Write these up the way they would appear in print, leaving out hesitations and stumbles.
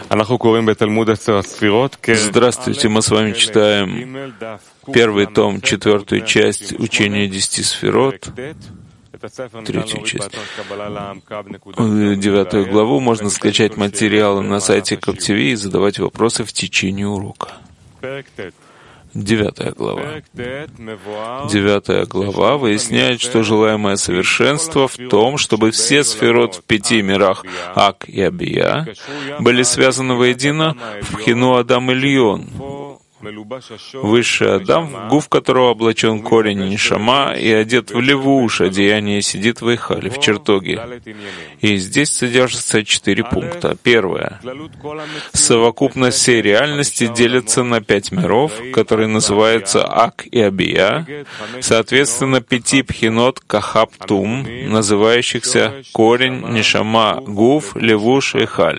Здравствуйте, мы с вами читаем первый том, четвертую часть учения 10 сферот, третью часть. 9 главу. Можно скачать материалы на сайте KopTV и задавать вопросы в течение урока. 9 глава. 9 глава выясняет, что желаемое совершенство в том, чтобы все сферот в 5 мирах Ак и Абия были связаны воедино в Пхину Адам Ильон. Высший Адам, в гуф которого облачен корень Нишама и одет в левуш, одеяние сидит в Эйхале, в чертоге. И здесь содержатся 4 пункта. Первое. Совокупность всей реальности делится на 5 миров, которые называются Ак и Абия, соответственно 5 пхинот Кахаптум, называющихся корень Нишама, гуф, левуш, Эйхаль.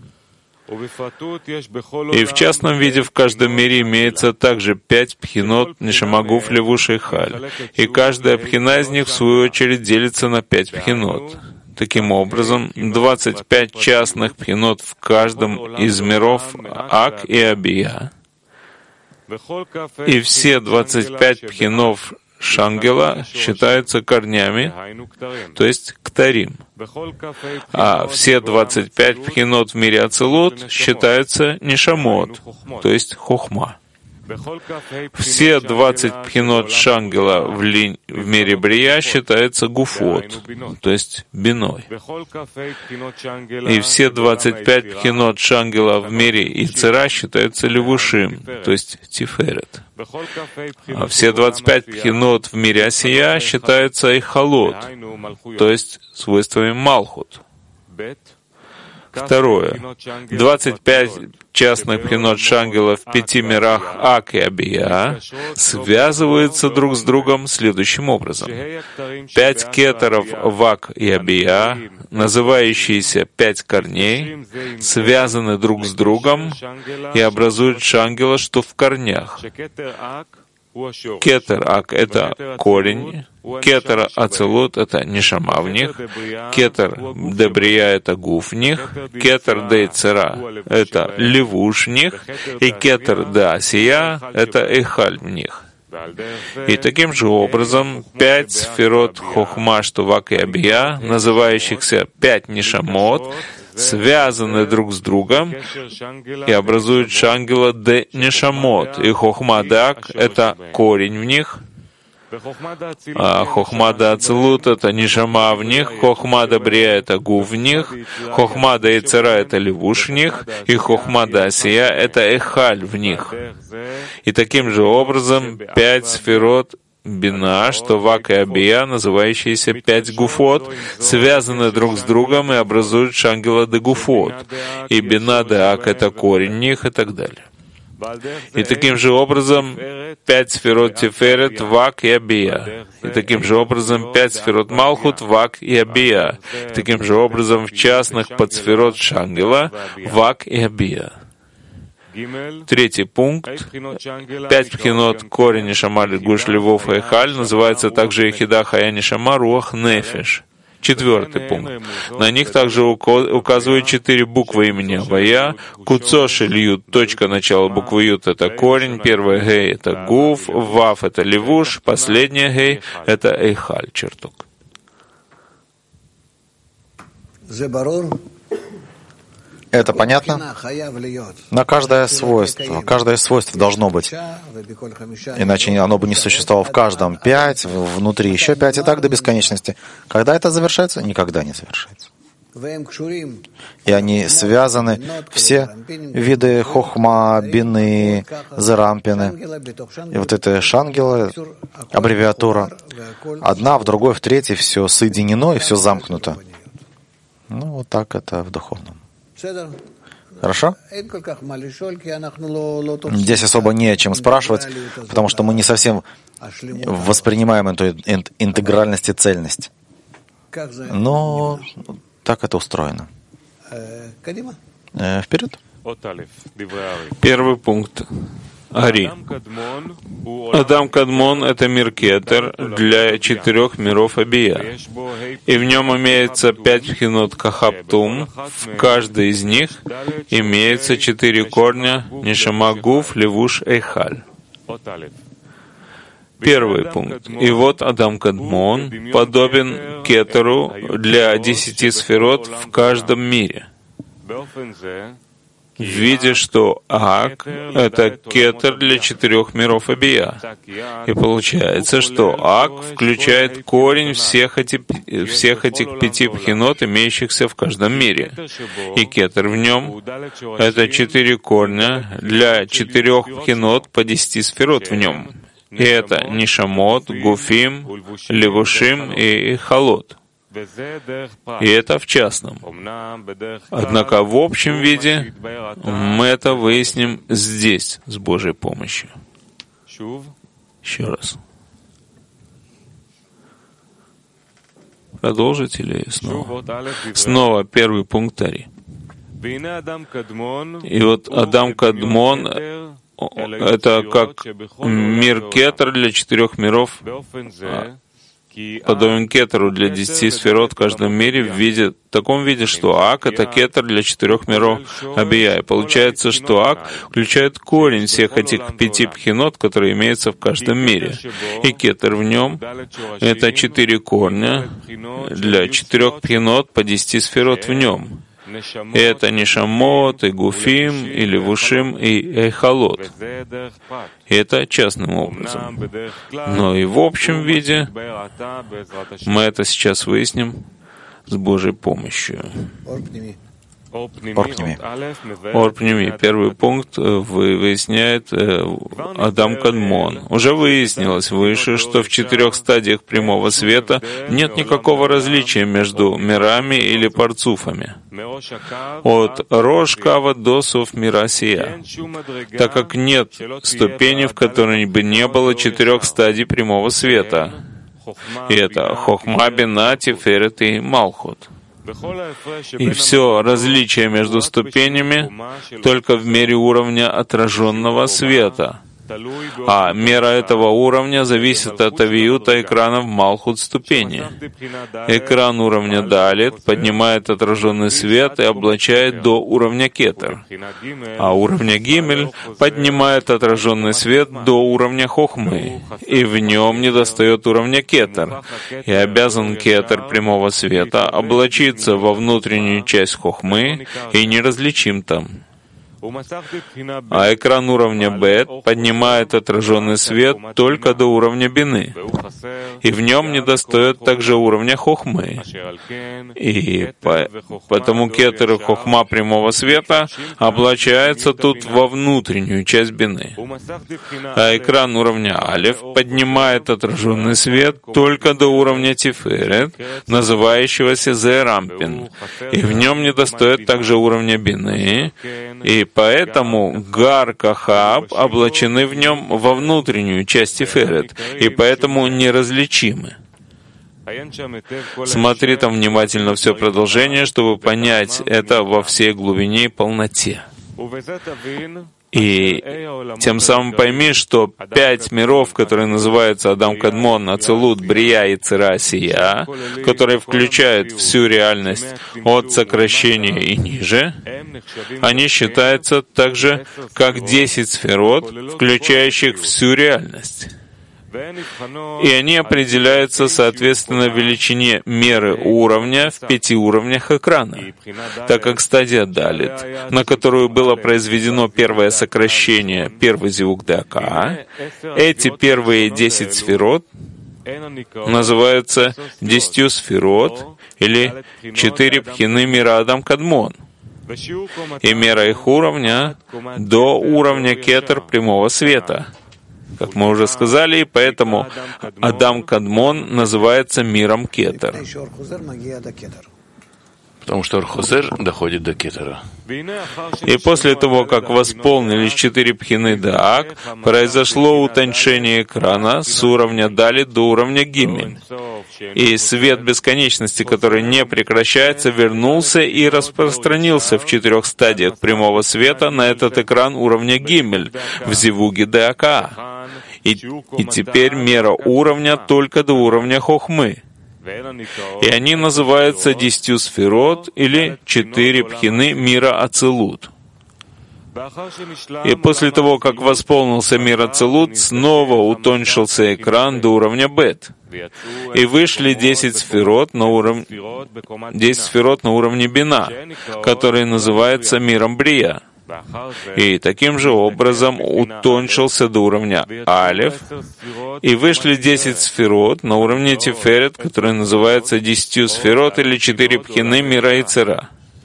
И в частном виде в каждом мире имеется также 5 пхинот Нишамагуф, Левуш и Халь. И каждая пхина из них, в свою очередь, делится на 5 пхинот. Таким образом, 25 частных пхинот в каждом из миров Ак и Абия. И все 25 пхинов Шангела считаются корнями, то есть ктарим. А все 25 пхинот в мире Ацилут считаются нишамот, то есть хохма. Все 20 пхинот Шангела в мире Брия считаются гуфот, то есть биной. И все 25 пхинот Шангела в мире Ицера считаются левушим, то есть тиферет. А все 25 пхинот в мире Асия считаются эхалот, то есть свойствами Малхут. Второе. 25 частных пхинот Шангела в 5 мирах Ак и Абия связываются друг с другом следующим образом. 5 кетеров в Ак и Абия, называющиеся 5 корней, связаны друг с другом и образуют Шангела, что в корнях. Кетер Ак — это корень, кетер Ацилут — это нишама в них, кетер Дебрия — это гуф в них, кетер Дейцера — это левуш в них, и кетер Даасия — это эхаль в них. И таким же образом 5 сферот хохма, что в Ак и Абия, называющихся 5 нишамот, связаны друг с другом и образуют Шангела де Нишамот. И Хохма Дак — это корень в них, а Хохма да Ацилут — это Нишама в них, Хохма да Брия — это Гуф в них, Хохма да Ицера — это Левуш в них, и Хохма да Асия — это Эхаль в них. И таким же образом 5 сферот Бина, что в Ак и Абия, называющиеся 5 гуфот, связаны друг с другом и образуют Шангела де Гуфот. И Бина де Ак — это корень в них и так далее. И таким же образом 5 сферот Тиферет в Ак и Абия. И таким же образом 5 сферот Малхут в Ак и Абия. И таким же образом в частных подсферот Шангела в Ак и Абия. Третий пункт. 5 пхинот корень Нишама, Гуш, Левов и Эхаль называется также Ехида Хая Нишама, Руах, Нефеш. Четвертый пункт. На них также указывают 4 буквы имени Авая. Куцош или Ют, точка начала буквы Ют — это корень, первая Гей — это Гуф, Вав — это Левуш, последняя Гей — это Эхаль, чертог. Это понятно? На каждое из свойств должно быть. Иначе оно бы не существовало в каждом 5, внутри еще 5, и так до бесконечности. Когда это завершается? Никогда не завершается. И они связаны, все виды хохма, бины, зарампины. И вот это шангела, аббревиатура, одна в другой, в третьей, все соединено и все замкнуто. Ну, вот так это в духовном. Хорошо? Здесь особо не о чем спрашивать, потому что мы не совсем воспринимаем эту интегральность и цельность. Но так это устроено. Вперед. Первый пункт. Ари. Адам Кадмон — это мир Кетер для 4 миров Абия. И в нем имеется 5 пхинот Кахаптум. В каждой из них имеется 4 корня Нишама Гуф, Левуш, Эйхаль. Первый пункт. И вот Адам Кадмон подобен Кетеру для 10 сферот в каждом мире. В виде, что Ак — это Кетер для 4 миров Абия. И получается, что Ак включает корень всех этих 5 пхинот, имеющихся в каждом мире. И Кетер в нем — это 4 корня для 4 пхинот по 10 сферот в нем. И это Нишамот, Гуфим, Левушим и Халот. И это в частном. Однако в общем виде мы это выясним здесь, с Божьей помощью. Еще раз. Продолжить или снова? Снова первый пункт Ари. И вот Адам Кадмон — это как мир Кетер для 4 миров, подобен Кетеру для 10 сферот в каждом мире в таком виде, что Ак — это Кетер для 4 миров Абия. И получается, что Ак включает корень всех этих 5 пхинот, которые имеются в каждом мире. И Кетер в нем — это 4 корня для 4 пхинот по 10 сферот в нем. И это Нишамот, и Гуфим, и Левушим, и Эйхалот. И это частным образом. Но и в общем виде мы это сейчас выясним с Божьей помощью. Орпними. Первый пункт выясняет Адам Кадмон. Уже выяснилось выше, что в 4 стадиях прямого света нет никакого различия между мирами или парцуфами. От Рош Кава до Соф Мира Сия, так как нет ступени, в которой бы не было 4 стадий прямого света. И это Хохма, Бина, Тиферет и Малхут. И все различие между ступенями только в мере уровня отраженного света. А мера этого уровня зависит от авиюта экрана в Малхут ступени. Экран уровня Далит поднимает отраженный свет и облачает до уровня Кетер. А уровня Гимель поднимает отраженный свет до уровня Хохмы. И в нем недостает уровня Кетер. И обязан Кетер прямого света облачиться во внутреннюю часть Хохмы и неразличим там. А экран уровня Бет поднимает отраженный свет только до уровня Бины, и в нем недостает также уровня Хохмы. И потому Кетер и Хохма прямого света облачаются тут во внутреннюю часть Бины. А экран уровня Алеф поднимает отраженный свет только до уровня Тиферет, называющегося Зерампин, и в нем недостает также уровня Бины, и поэтому Гар, Кахаб облачены в нем во внутреннюю часть Тиферет, и поэтому неразличимы. Смотри там внимательно все продолжение, чтобы понять это во всей глубине и полноте. И тем самым пойми, что 5 миров, которые называются Адам Кадмон, Ацилут, Брия и Цира Сия, которые включают всю реальность от сокращения и ниже, они считаются также как 10 сферот, включающих всю реальность. И они определяются соответственно величине меры уровня в 5 уровнях экрана, так как стадия Далит, на которую было произведено первое сокращение, первый звук ДАКА, эти первые 10 сферот называются 10 сферот или 4 пхины мира Адам Кадмон. И мера их уровня до уровня Кетер прямого света, как мы уже сказали, и поэтому Адам Кадмон называется миром Кетер. Потому что Ор-Хозер доходит до Кетера. И после того, как восполнились 4 пхины Даак, произошло утончение экрана с уровня Дали до уровня Гимель. И свет бесконечности, который не прекращается, вернулся и распространился в 4 стадиях прямого света на этот экран уровня Гимель в Зивуге Даака. И теперь мера уровня только до уровня Хохмы. И они называются 10 сферот или 4 пхины мира Ацилут. И после того, как восполнился мир Ацилут, снова утончился экран до уровня Бет. И вышли 10 сферот на уровне Бина, который называется миром Брия. И таким же образом утончился до уровня Алеф, и вышли 10 сферот на уровне Тиферет, который называется 10 сферот или 4 пхины мира Ицера.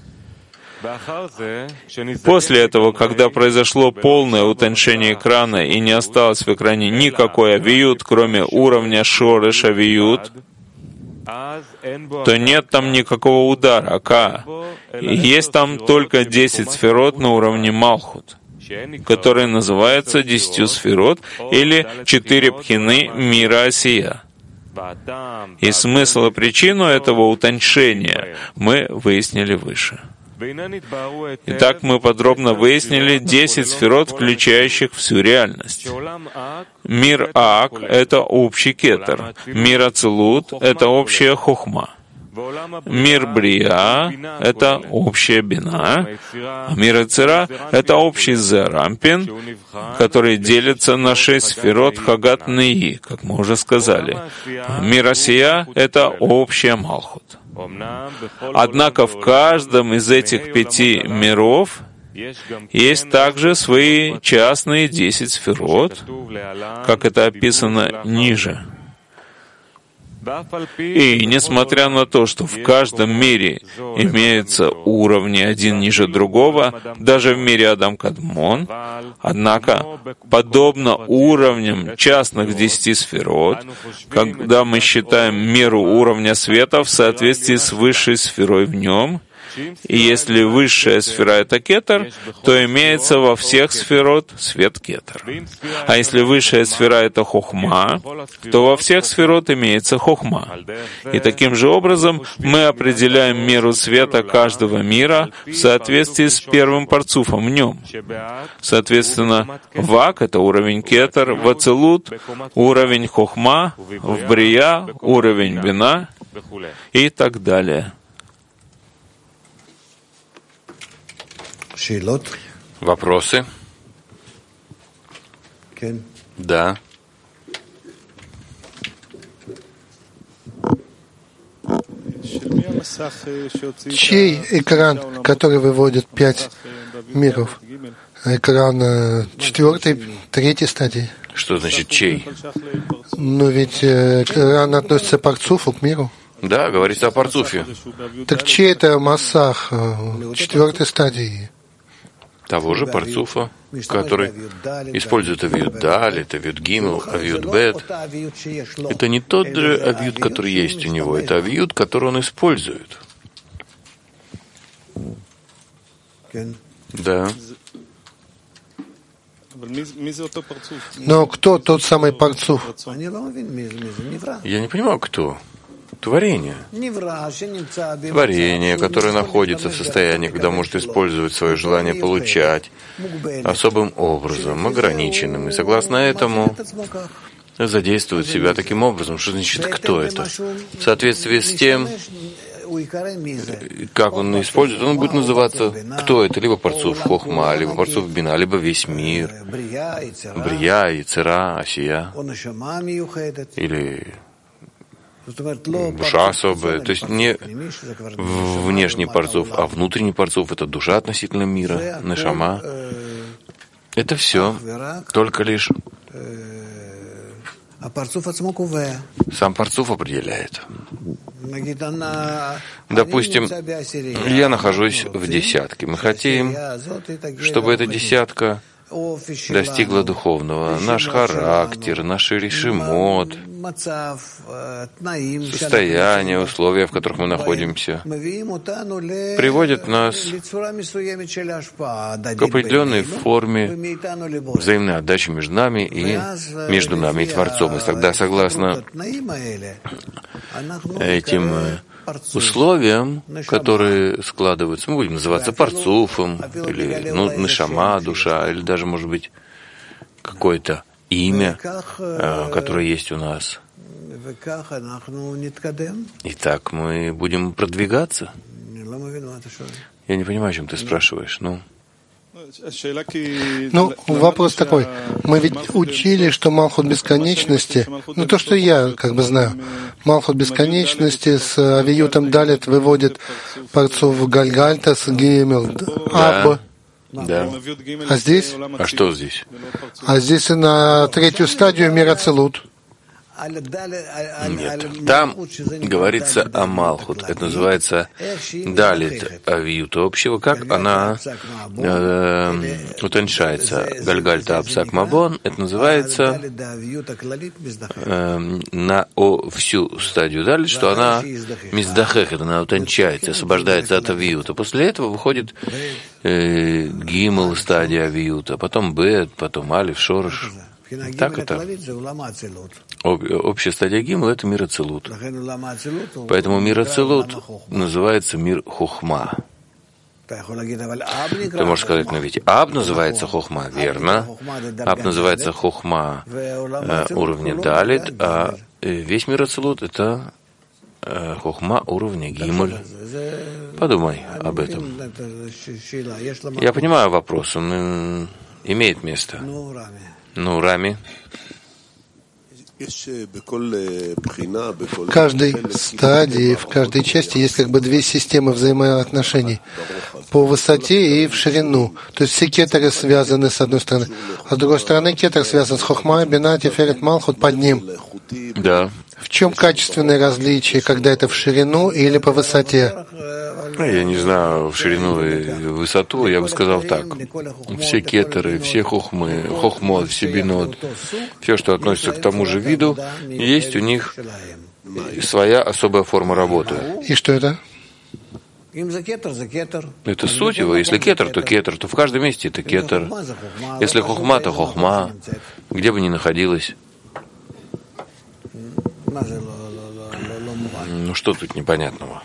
После этого, когда произошло полное утончение экрана и не осталось в экране никакой авиют, кроме уровня Шореш авиют, то нет там никакого удара, Ака. Есть там только 10 сферот на уровне Малхут, которые называются 10 сферот или 4 пхины мира Асия. И смысл и причину этого утончения мы выяснили выше. Итак, мы подробно выяснили 10 сферот, включающих всю реальность. Мир Аак — это общий кетер. Мир Ацилут — это общая хохма. Мир Брия — это общая бина. А мир Ицера — это общий Зерампин, который делится на 6 сферот Хагат Неи, как мы уже сказали. А мир Асия — это общая Малхут. Однако в каждом из этих 5 миров есть также свои частные 10 сферот, как это описано ниже. И несмотря на то, что в каждом мире имеются уровни один ниже другого, даже в мире Адам Кадмон, однако, подобно уровням частных 10 сферот, когда мы считаем меру уровня света в соответствии с высшей сферой в нем, и если высшая сфера — это кетер, то имеется во всех сферот свет кетер. А если высшая сфера — это хохма, то во всех сферот имеется хохма. И таким же образом мы определяем меру света каждого мира в соответствии с первым парцуфом в нем. Соответственно, Вак — это уровень кетер, в Ацилут — уровень хохма, в Брия — уровень бина и так далее. Вопросы? Да. Чей экран, который выводит 5 миров? Экран 4-й, 3-й стадии. Что значит чей? Ну ведь экран относится к парцуфу, к миру. Да, говорится о парцуфе. Так чей это массах 4-й стадии? Того же парцуфа, который использует авиют Далит, авиют Гимел, авиют Бет. Это не тот же авиют, который есть у него, это авиют, который он использует. Да. Но кто тот самый парцуф? Я не понимаю, кто. Творение. Творение, которое находится в состоянии, когда может использовать свое желание получать особым образом, ограниченным. И согласно этому задействует себя таким образом. Что значит, кто это? В соответствии с тем, как он использует, он будет называться, кто это, либо парцуф Хохма, либо парцуф Бина, либо весь мир, Брия, Ицера, Асия, или душа особая, то есть не внешний парцуф, а внутренний парцуф — это душа относительно мира, нешама. Это все только лишь сам парцуф определяет. Допустим, я нахожусь в десятке. Мы хотим, чтобы эта десятка достигла духовного, наш характер, наши решимот, состояние, условия, в которых мы находимся, приводят нас к определенной форме взаимной отдачи между нами и Творцом. И тогда, согласно этим условиям, которые складываются, мы будем называться парцуфом, или нешама, душа, или даже, может быть, какое-то имя, которое есть у нас. И так мы будем продвигаться. Я не понимаю, о чем ты спрашиваешь. Вопрос такой. Мы ведь учили, что Малхут бесконечности, то, что я знаю, Малхут бесконечности с авиютом Далит выводит парцуф Гальгальта с Гимел Аб. Да. А здесь? А что здесь? А здесь на третью стадию мира Ацилут. Нет. Там говорится о Малхут. Это называется Далит Авиюта общего, как она утоньшается. Гальгальта Апсак Мабон. Это называется на всю стадию Далит, что она миздахехет, она утончается, освобождается от Авиюта. После этого выходит Гимл стадия Авиюта, потом Бет, потом Алиф, Шорш. Так это. Общая стадия Гимл — это мир Ацилут. Поэтому мир Ацилут называется мир Хохма. Ты можешь сказать, но ведь Аб называется Хохма, верно? Аб называется Хохма уровня Далит, а весь мир Ацилут — это Хохма уровня Гимль. Подумай об этом. Я понимаю вопрос, он имеет место. Рами. В каждой стадии, в каждой части есть две системы взаимоотношений по высоте и в ширину. То есть все кетеры связаны с одной стороны, а с другой стороны кетер связан с Хохма, Бина, Тиферет, Малхут под ним. Да. В чем качественное различие, когда это в ширину или по высоте? Я не знаю, в ширину и высоту, я бы сказал так. Все кетеры, все хохмот, все бинот, все, что относится к тому же виду, есть у них своя особая форма работы. И что это? Это суть его. Если кетер, то в каждом месте это кетер. Если хохма, то хохма, где бы ни находилась. Что тут непонятного?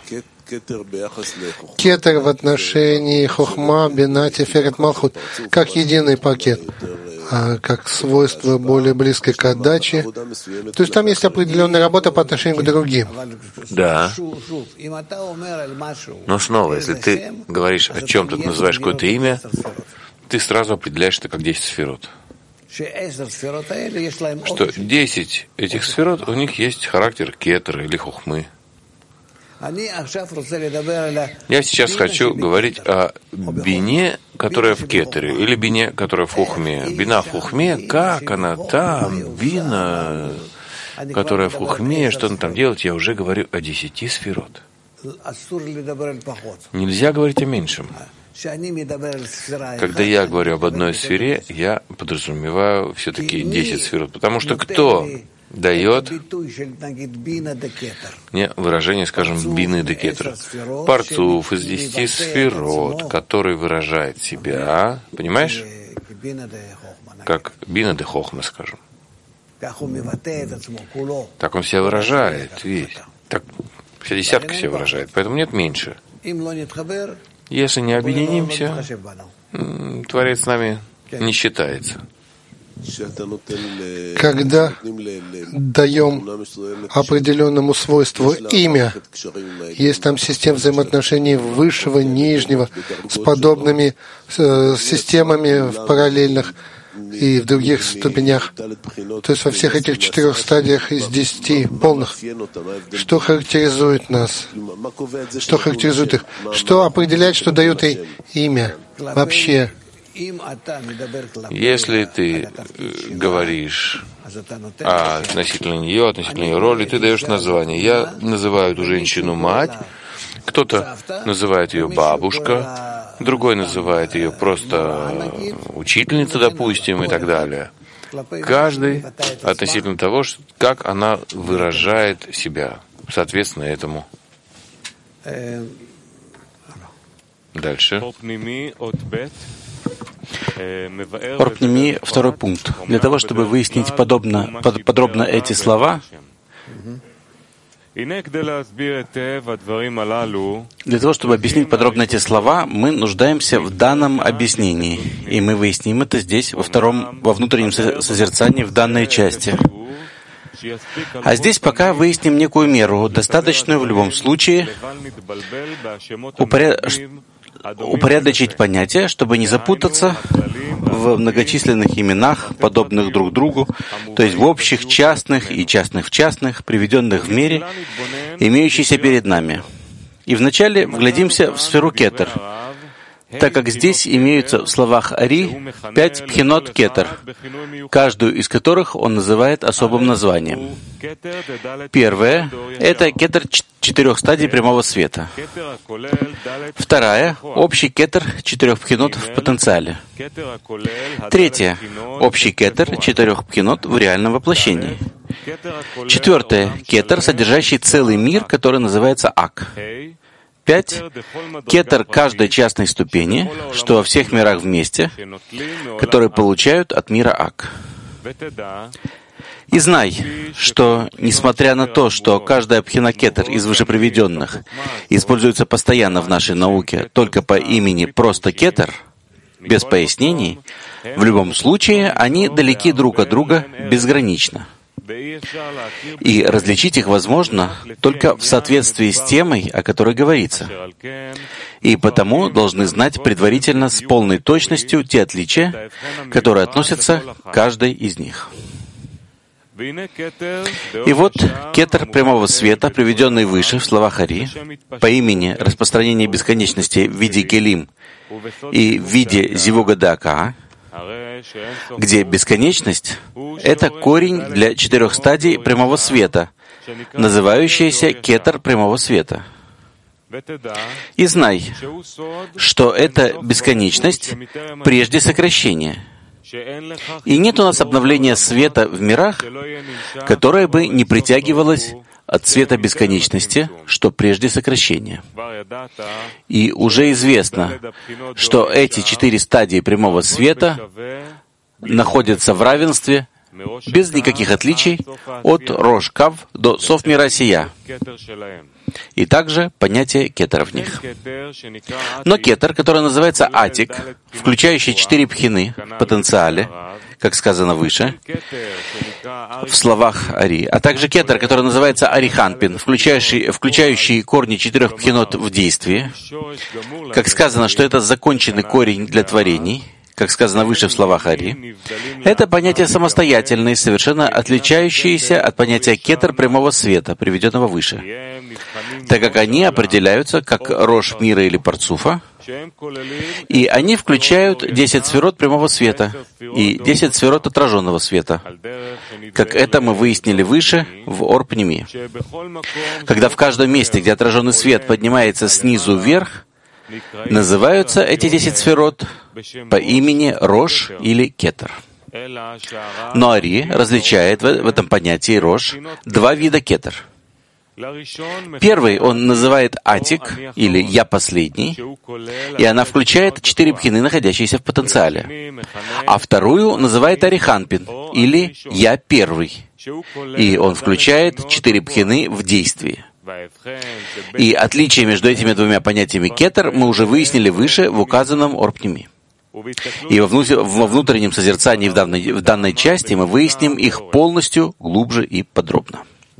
Кетер в отношении Хохма, Бина, Тиферет, Малхут как единый пакет, как свойство более близкое к отдаче. То есть там есть определенная работа по отношению к другим. Да. Но снова, если ты говоришь о чем-то, ты называешь какое-то имя, ты сразу определяешь это как 10 сферот. Что 10 этих сферот, у них есть характер кетера или хохмы. Я сейчас хочу говорить о бине, которая в кетере, или бине, которая в хохме. Бина в хохме, как она там, бина, которая в хохме, что она там делает, я уже говорю о 10 сферот. Нельзя говорить о меньшем. Когда я говорю об одной сфере, я подразумеваю все-таки 10 сферот, потому что кто дает мне выражение, скажем, бины де кетер, парцуф из 10 сферот, который выражает себя, понимаешь, как бина де хохма, скажем. Так он себя выражает, весь. Так вся десятка себя выражает, поэтому нет меньше. Если не объединимся, Творец с нами не считается. Когда даем определенному свойству имя, есть там система взаимоотношений высшего, нижнего, с подобными системами в параллельных и в других ступенях. То есть во всех этих 4 стадиях из 10 полных. Что характеризует нас? Что характеризует их? Что определяет, что дают ей имя? Вообще. Если ты говоришь относительно ее роли, ты даешь название. Я называю эту женщину мать, кто-то называет ее бабушка, Другой называет ее просто учительница, допустим, и так далее. Каждый относительно того, как она выражает себя, соответственно этому. Дальше. Орпними, второй пункт. Для того, чтобы выяснить подробно эти слова, для того, чтобы объяснить подробно эти слова, мы нуждаемся в данном объяснении. И мы выясним это здесь, во внутреннем созерцании, в данной части. А здесь пока выясним некую меру, достаточную в любом случае, упорядочить понятия, чтобы не запутаться в многочисленных именах, подобных друг другу, то есть в общих, частных и частных в частных, приведенных в мире, имеющиеся перед нами. И вначале вглядимся в сферу кетер, так как здесь имеются в словах Ари 5 пхинот кетер, каждую из которых он называет особым названием. Первое — это кетер 4 стадий прямого света. Вторая — общий кетер 4 пхинот в потенциале. Третье — общий кетер 4 пхинот в реальном воплощении. Четвертое — кетер, содержащий целый мир, который называется Ак. 5. Кетер каждой частной ступени, что во всех мирах вместе, которые получают от мира Ак. И знай, что, несмотря на то, что каждая пхина кетер из вышеприведенных используется постоянно в нашей науке только по имени просто кетер, без пояснений, в любом случае они далеки друг от друга безгранично. И различить их возможно только в соответствии с темой, о которой говорится. И потому должны знать предварительно с полной точностью те отличия, которые относятся к каждой из них. И вот кетер прямого света, приведенный выше в словах Ари, по имени распространение бесконечности в виде келим и в виде зивуга дака, где бесконечность — это корень для 4 стадий прямого света, называющийся кетер прямого света. И знай, что это бесконечность прежде сокращения. И нет у нас обновления света в мирах, которое бы не притягивалось от света бесконечности, что прежде сокращения. И уже известно, что эти 4 стадии прямого света находятся в равенстве, без никаких отличий, от Рош-Кав до Соф-Мира Сия, и также понятие кетера в них. Но кетер, который называется Атик, включающий 4 пхины в потенциале, как сказано выше, в словах Ари, а также кетер, который называется Ариханпин, включающий корни 4 пхинот в действии, как сказано, что это законченный корень для творений, как сказано выше в словах Ари, это понятия самостоятельные, совершенно отличающиеся от понятия кетер прямого света, приведенного выше, так как они определяются как Рош мира или Парцуфа, и они включают 10 сферот прямого света и 10 сферот отраженного света, как это мы выяснили выше в Орпними. Когда в каждом месте, где отраженный свет поднимается снизу вверх, называются эти 10 сферот по имени Рош или Кетер. Но Ари различает в этом понятии Рош 2 вида Кетер. Первый он называет Атик, или «Я последний», и она включает 4 пхины, находящиеся в потенциале. А вторую называет Ариханпин, или «Я первый», и он включает 4 пхины в действии. И отличие между этими двумя понятиями кетер мы уже выяснили выше в указанном Орпними. И во внутреннем созерцании в данной части мы выясним их полностью, глубже и подробно.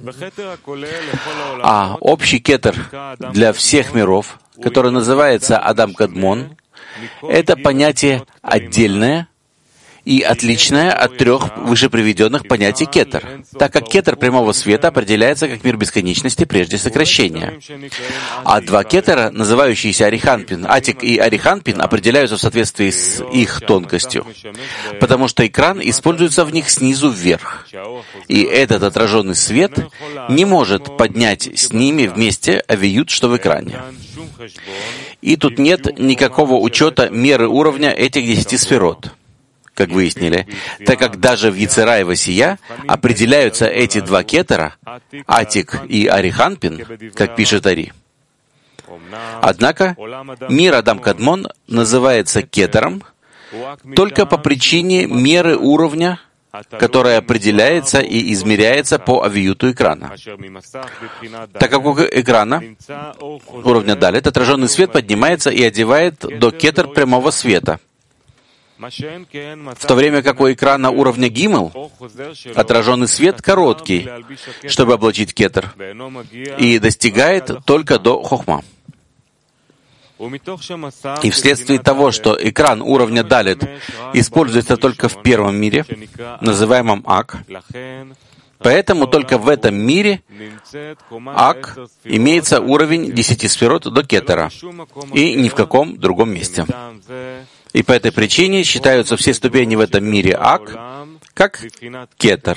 А общий кетер для всех миров, который называется Адам Кадмон, это понятие отдельное и отличное от 3 вышеприведенных понятий кетер, так как кетер прямого света определяется как мир бесконечности прежде сокращения. А 2 кетера, называющиеся Ариханпин, Атик и Ариханпин, определяются в соответствии с их тонкостью, потому что экран используется в них снизу вверх. И этот отраженный свет не может поднять с ними вместе авиют, что в экране. И тут нет никакого учета меры уровня этих 10 сферот, как выяснили, так как даже в Йецер Ха и Васия определяются эти два кетера, Атик и Ариханпин, как пишет Ари. Однако мир Адам Кадмон называется кетером только по причине меры уровня, которая определяется и измеряется по авиюту экрана. Так как у экрана уровня Далет отраженный свет поднимается и одевает до кетер прямого света, в то время как у экрана уровня Гимел отраженный свет короткий, чтобы облачить кетер, и достигает только до Хохма. И вследствие того, что экран уровня Далет используется только в первом мире, называемом Ак, поэтому только в этом мире Ак имеется уровень 10 сферот до кетера, и ни в каком другом месте. И по этой причине считаются все ступени в этом мире Ак как кетер.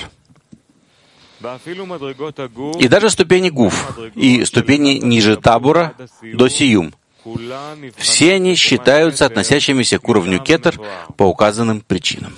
И даже ступени Гуф и ступени ниже Табура до Сиюм, все они считаются относящимися к уровню кетер по указанным причинам.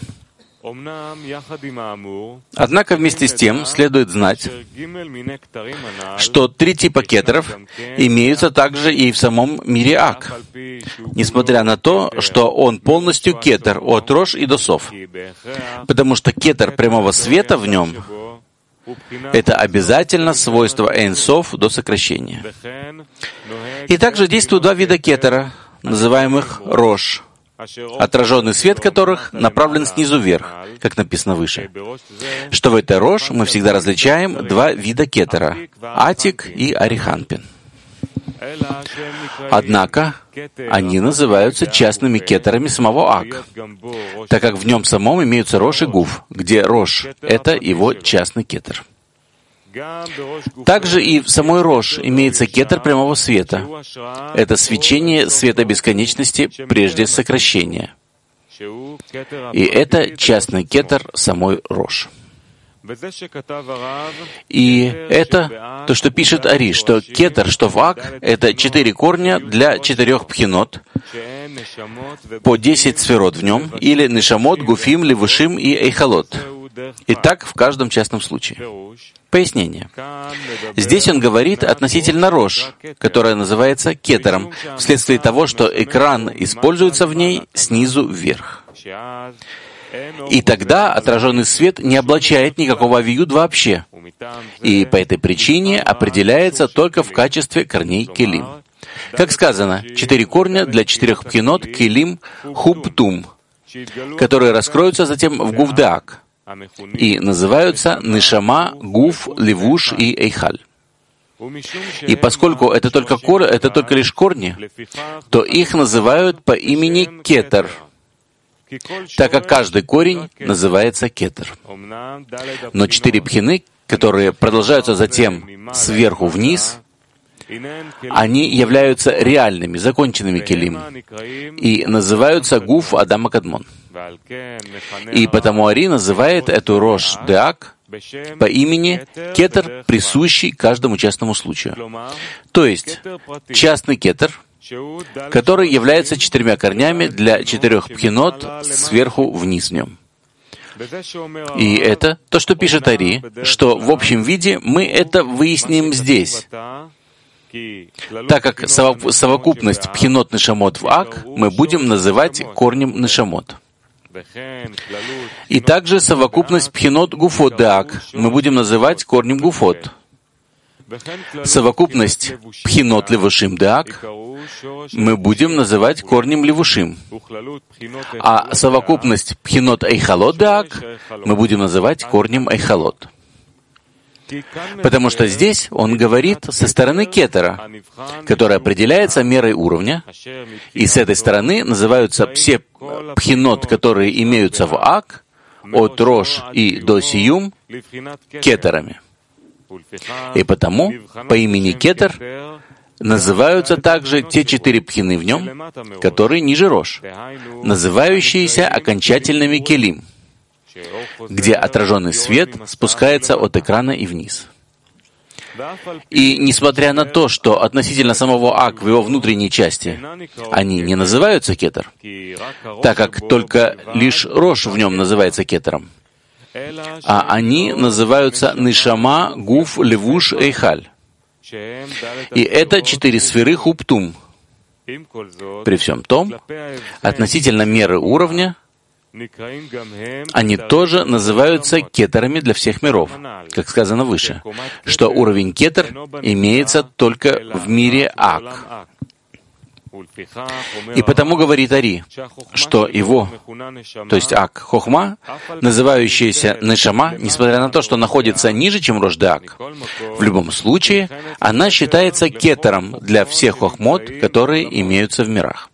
Однако вместе с тем следует знать, что 3 типа кетеров имеются также и в самом мире Ак, несмотря на то, что он полностью кетер от Рош и до Сов, потому что кетер прямого света в нем — это обязательно свойство Эйн-Сов до сокращения. И также действуют 2 вида кетера, называемых Рош, отраженный свет которых направлен снизу вверх, как написано выше. Что в этой Рош мы всегда различаем 2 вида кетера — Атик и Ариханпин. Однако они называются частными кетерами самого Ак, так как в нем самом имеются Рош и Гуф, где Рош — это его частный кетер. Также и в самой Рош имеется кетер прямого света. Это свечение света бесконечности прежде сокращения. И это частный кетер самой Рош. И это то, что пишет Ари, что кетер, что в Ак, это 4 корня для 4 пхинот, по 10 сферот в нем, или нешамот, гуфим, левушим и эйхалот. И так в каждом частном случае. Пояснение. Здесь он говорит относительно Рош, которая называется кетером, вследствие того, что экран используется в ней снизу вверх. И тогда отраженный свет не облачает никакого авиют вообще, и по этой причине определяется только в качестве корней келим. Как сказано, 4 корня для 4 пхинот келим хубтум, которые раскроются затем в гуфдаак и называются нешама, гуф, левуш и эйхаль. И поскольку это только лишь корни, то их называют по имени кетер, так как каждый корень называется кетер. Но 4 пхины, которые продолжаются затем сверху вниз, они являются реальными, законченными келим и называются гуф Адама Кадмон. И потому Ари называет эту Рош Деак по имени кетер, присущий каждому частному случаю. То есть частный кетер, который является 4 корнями для 4 пхинот сверху вниз в нем. И это то, что пишет Ари, что в общем виде мы это выясним здесь, так как совокупность пхинот нешамот в Ак мы будем называть корнем нешамот. И также совокупность пхинот гуфот деак мы будем называть корнем гуфот. Совокупность пхинот левушим деак мы будем называть корнем левушим. А совокупность пхинот эйхалот деак мы будем называть корнем эйхалот. Потому что здесь он говорит со стороны кетера, которая определяется мерой уровня, и с этой стороны называются все пхинот, которые имеются в Ак, от Рош и до Сиюм, кетерами. И потому по имени кетер называются также те 4 пхины в нем, которые ниже Рош, называющиеся окончательными келим, где отраженный свет спускается от экрана и вниз. И несмотря на то, что относительно самого Ак в его внутренней части они не называются кетер, так как только лишь Рош в нем называется кетером, а они называются Нишама, Гуф, Левуш, Эйхаль. И это 4 сферы Хуптум. При всем том, относительно меры уровня, они тоже называются кетерами для всех миров, как сказано выше, что уровень кетер имеется только в мире Ак. И потому говорит Ари, что его, то есть Ак, Хохма, называющаяся Нешама, несмотря на то, что находится ниже, чем Рош де Ак, в любом случае, она считается кетером для всех Хохмот, которые имеются в мирах.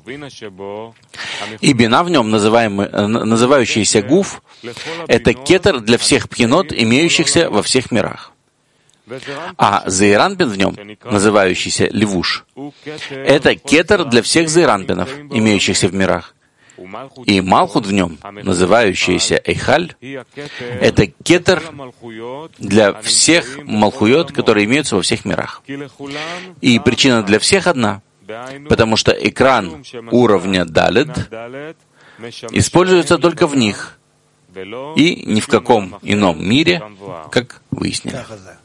И бина в нем, называющаяся Гуф, это кетер для всех пхинот, имеющихся во всех мирах. А Зейранбин в нем, называющийся Левуш, это кетер для всех Зейранбинов, имеющихся в мирах. И Малхут в нем, называющийся Эйхаль, это кетер для всех Малхуйот, которые имеются во всех мирах. И причина для всех одна, потому что экран уровня Далед используется только в них и ни в каком ином мире, как выяснили.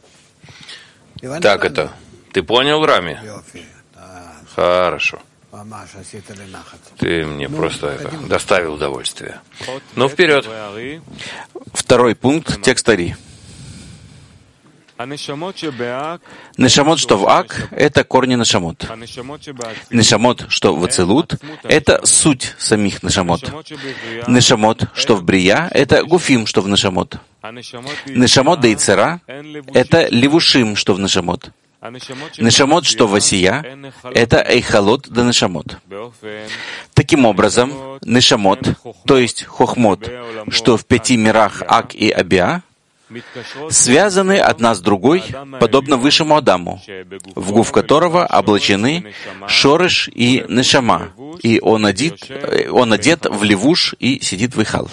Так это. Ты понял, Рами? Хорошо. Ты мне просто доставил удовольствие. Ну, вперед. Второй пункт текста Ари. Нешамот, что в Ак, это корни Нешамот. Нешамот, что в Ацилут, это суть самих Нешамот. Нешамот, что в Брия, это Гуфим, что в Нешамот. Нешамот да Ицера, это Левушим, что в Нешамот. Нешамот, что в Асия, это Эйхалот да Нешамот. Таким образом, Нешамот, то есть Хохмот, что в 5 мирах Ак и Абиа, связаны одна с другой, подобно высшему Адаму, в гуф которого облачены Шореш и Нешама, и он одет в левуш и сидит в Ихал.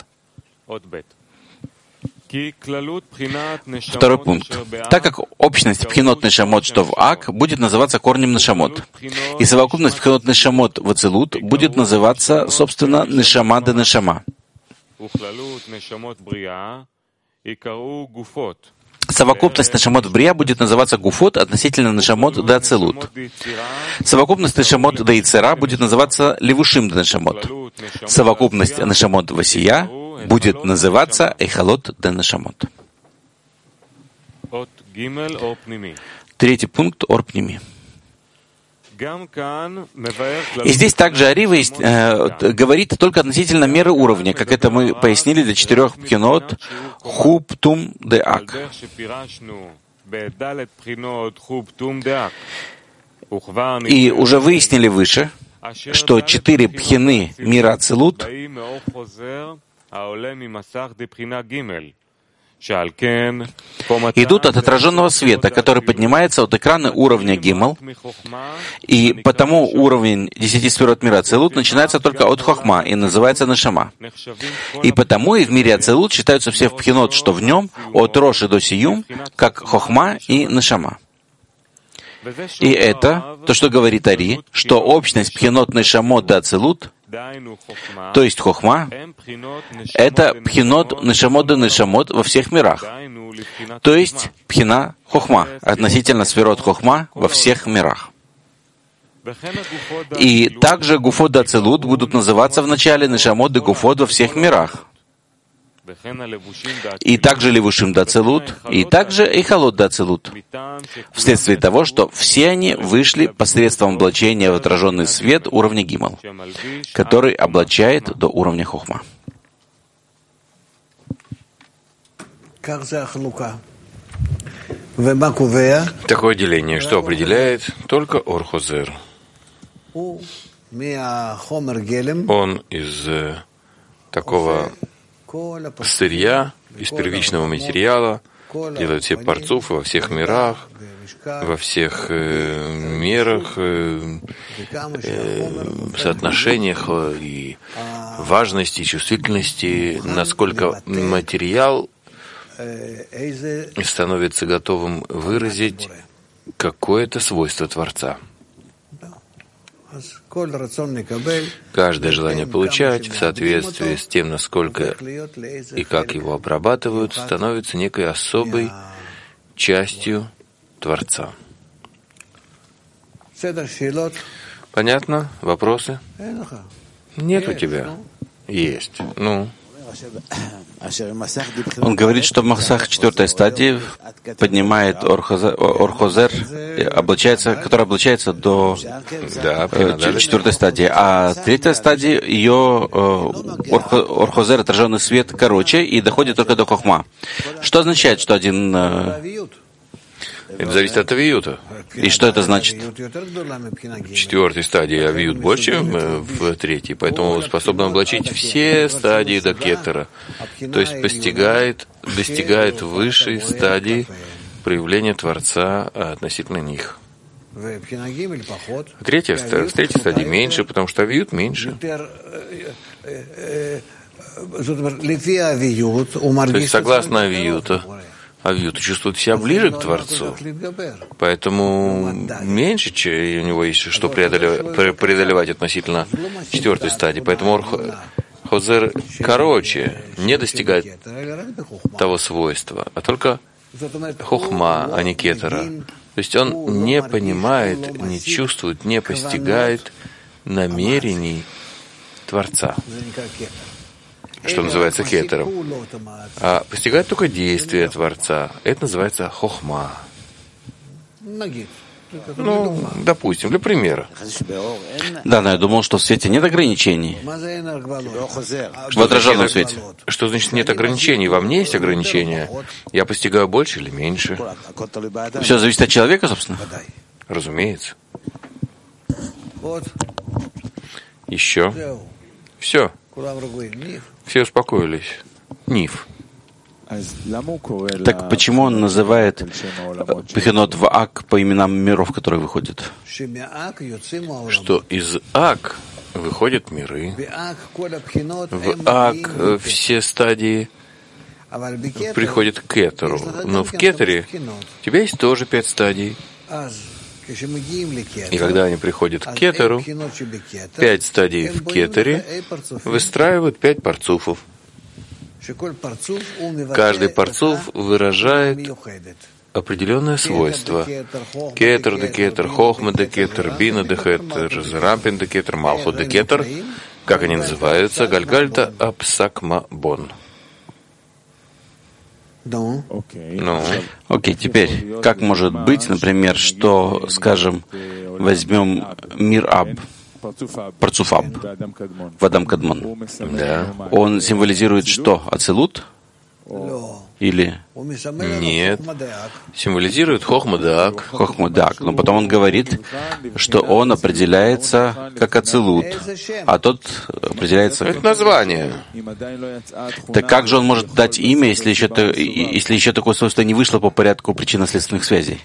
Второй пункт. Так как общность пхинот Нешамот, что в Ак, будет называться корнем Нешамот, и совокупность пхинот Нешамот в Ацилут будет называться, собственно, Нешама де Нешама. Совокупность Нешамот в Брия будет называться Гуфот относительно Нешамот де Ацилут. Совокупность Нешамот де Ицера будет называться Левушим де Нешамот. Совокупность Нешамот в Асия будет называться Эйхалот де Нешамот. Третий пункт — Орпними. И здесь также Ари говорит только относительно меры уровня, как это мы пояснили для 4 пхинот Хуптум де Ак. И уже выяснили выше, что 4 пхины мира Ацилут идут от отраженного света, который поднимается от экрана уровня Гимл, и потому уровень 10 сферот мира Ацилут начинается только от Хохма и называется Нешама. И потому и в мире Ацилут считаются все пхинот, что в нем, от Роши до Сиюм, как Хохма и Нешама. И это то, что говорит Ари, что общность пхинот Нешамот да Ацилут, то есть Хохма, это пхинот Нешамот да Нешамот во всех мирах, то есть пхина Хохма относительно сферот Хохма во всех мирах. И также Гуфот да Ацилут будут называться вначале Нешамот да Гуфот во всех мирах, и также Левушим да Ацилут, и также Эйхалот да Ацилут, вследствие того, что все они вышли посредством облачения в отраженный свет уровня Гимл, который облачает до уровня Хохма. Такое деление, что определяет только Орхозер. Он из такого сырья, из первичного материала, делают все парцуфы во всех мирах, во всех мерах, соотношениях и важности, чувствительности, насколько материал и становится готовым выразить какое-то свойство Творца. Каждое желание получать в соответствии с тем, насколько и как его обрабатывают, становится некой особой частью Творца. Понятно? Вопросы? Нет у тебя? Есть. Он говорит, что в Махсах 4 стадии поднимает Орхозер, который облачается до 4 стадии, а 3 стадия ее Орхозер, отраженный свет, короче, и доходит только до Хохма. Что означает, что один... Это зависит от авиюта. И что это значит? В 4 стадии авиют больше, чем в 3, поэтому способен облачить все стадии до кетера. То есть достигает высшей стадии проявления Творца относительно них. В 3 стадии меньше, потому что авиют меньше. То есть согласно авиюту, чувствует себя ближе к Творцу, поэтому меньше, чем у него есть что преодолевать относительно 4 стадии. Поэтому Хозер короче, не достигает того свойства, а только хохма, а не кетера. То есть он не понимает, не чувствует, не постигает намерений Творца, что называется кетером, а постигает только действия Творца. Это называется хохма. Допустим, для примера. Да, но я думал, что в свете нет ограничений. В отраженном свете. Что значит нет ограничений? Во мне есть ограничения. Я постигаю больше или меньше. Все зависит от человека, собственно. Разумеется. Еще. Все. Все успокоились. Ниф. Так почему он называет Пехенот в Ак по именам миров, которые выходят? Что из Ак выходят миры. В Ак все стадии приходят к Кетеру. Но в Кетере у тебя есть тоже 5 стадий. И когда они приходят к Кетеру, 5 стадий в Кетере выстраивают 5 парцуфов. Каждый парцуф выражает определенное свойство. Кетер де кетер, хохма де кетер, бина де кетер, зрампин де кетер, малху де кетер. Как они называются? Гальгальта апсакма бон. Окей, теперь, как может быть, например, что, скажем, возьмем мир Аб, Парцуфаб, в Адам Кадмон. Да. Он символизирует что? Ацилут? Или? Нет. Символизирует Хохмадаак. Хохмадаак. Но потом он говорит, что он определяется как Ацилут, а тот определяется... Это название. Так как же он может дать имя, если еще такое свойство не вышло по порядку причинно-следственных связей?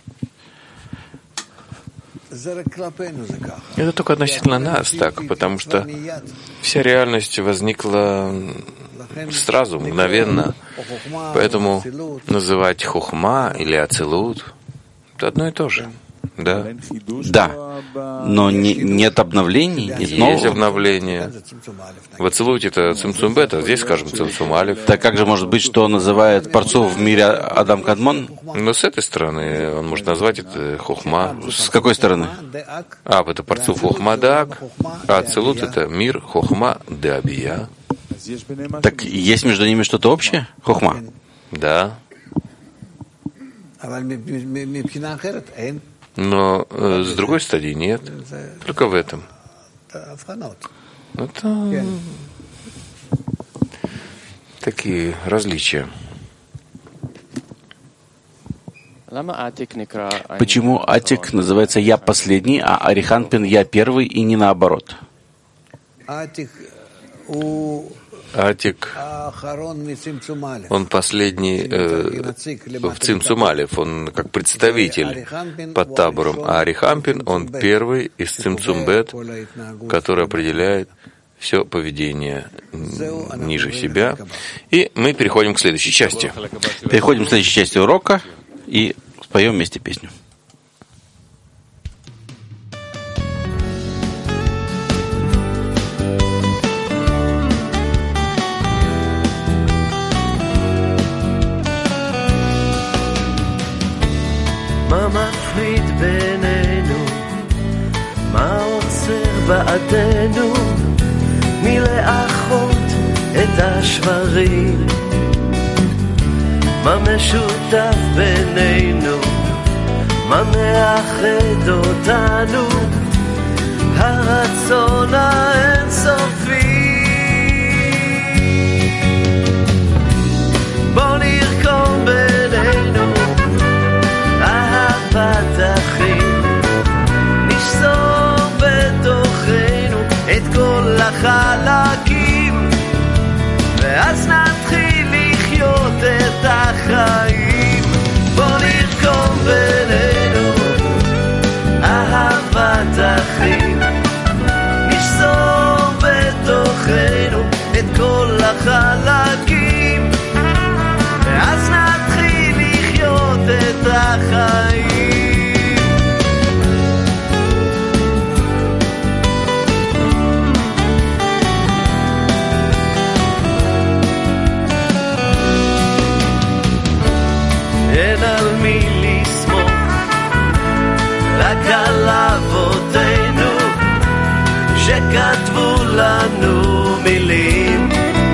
Это только относительно нас так, потому что вся реальность возникла сразу, мгновенно. Поэтому называть хохма или ацилут — это одно и то же. Да. Да. Но нет обновлений? Есть обновление. В ацилуте это цимцумбет, а здесь, скажем, цимцумалев. Так как же может быть, что он называет парцов в мире Адам Кадмон? Но с этой стороны он может назвать это хохма. С какой стороны? Это парцуф хохма даак, а ацилут — это мир хохма де абия. Так есть между ними что-то общее? Хохма? Да. Но с другой стадии нет. Только в этом. Это такие различия. Почему Атик называется «Я последний», а Ариханпин «Я первый» и не наоборот? Атик, он последний в Цимцумалев, он как представитель под табором, а Арихампин, он первый из Цимцумбет, который определяет все поведение ниже себя. И мы переходим к следующей части. Переходим к следующей части урока и споем вместе песню. מה מפריד בינינו? מה עוצר בעדנו מלאחות את השברים? מה משותף בינינו? מה מאחד אותנו? הרצון האינסופי. בוא נרקום בינינו אהבת אחים, נשזור בתוכנו את כל החלקים, ואז נתחיל לחיות את החיים. בוא נרקום בינינו אהבת אחים, נשזור בתוכנו את כל החלקים, ואז נתחיל לחיות את החיים. אין על מי לסמוך, רק על אבותינו שכתבו לנו מילים.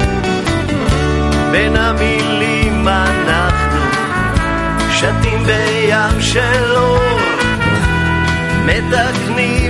בין המילים אנחנו שתים בים של אור, מתקנים